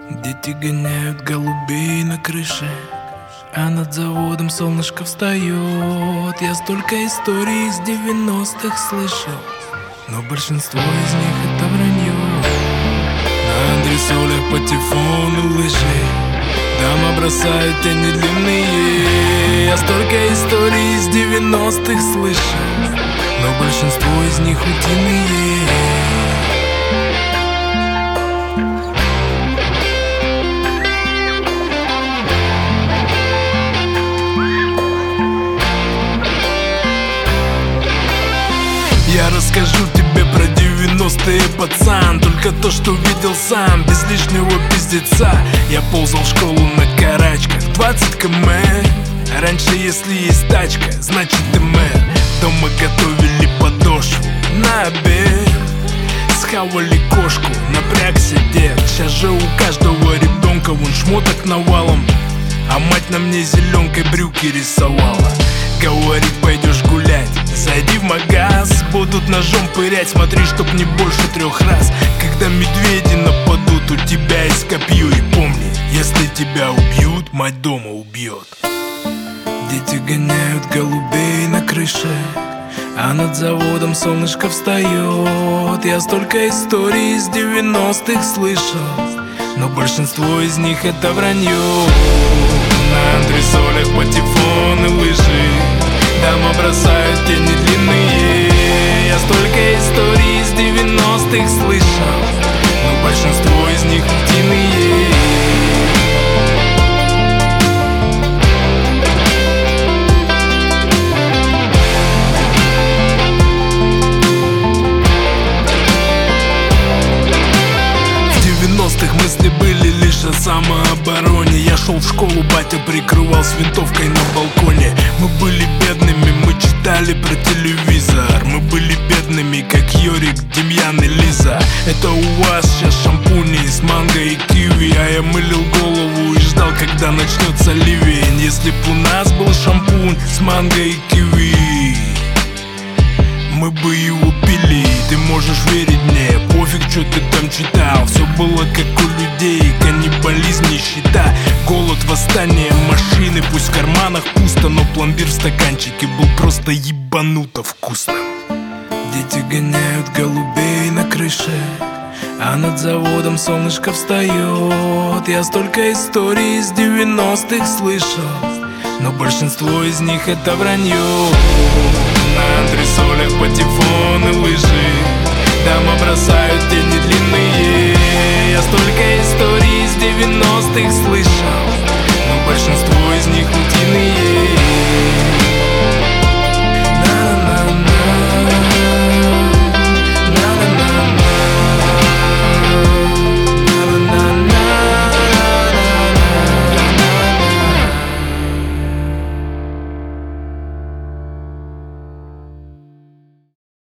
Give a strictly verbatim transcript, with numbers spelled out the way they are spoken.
Дети гоняют голубей на крыше, а над заводом солнышко встает. Я столько историй из девяностых слышал, но большинство из них это вранье. На антресолях патефоны лыжи, дома бросают тени длинные. Я столько историй из девяностых слышал, но большинство из них утиные. Я расскажу тебе про девяностые, пацан, только то, что видел сам, без лишнего пиздеца. Я ползал в школу на карачках, двадцать километров. Раньше, если есть тачка, значит ты мэр. Дома готовили подошву на обед, схавали кошку, напрягся дед. Сейчас же у каждого ребенка вон шмоток навалом, а мать на мне зеленкой брюки рисовала. Говорит, пойдешь гулять, зайди в магаз, будут ножом пырять, смотри, чтоб не больше трех раз. Когда медведи нападут, у тебя есть копье. И помни, если тебя убьют, мать дома убьет. Дети гоняют голубей на крыше, а над заводом солнышко встает. Я столько историй из девяностых слышал, но большинство из них это вранье. На антресолях патефоны лыжи, дома бросают тени длинные. Я столько историй из девяностых слышал, но большинство из них утиные. Мысли были лишь о самообороне. Я шел в школу, батя прикрывал с винтовкой на балконе. Мы были бедными, мы читали про телевизор. Мы были бедными, как Йорик, Демьян и Лиза. Это у вас сейчас шампуни с манго и киви, а я мылил голову и ждал, когда начнется ливень. Если б у нас был шампунь с манго и киви, мы бы его пили. Ты можешь верить мне, пофиг, что ты там читал. Все было как у людей, каннибализм, нищета, голод, восстание, машины. Пусть в карманах пусто, но пломбир в стаканчике был просто ебануто вкусным. Дети гоняют голубей на крыше, а над заводом солнышко встает. Я столько историй из девяностых слышал, но большинство из них это вранье. На антресолях патефоны лыжи, дома бросают тени длинные. Я столько историй из девяностых слышал,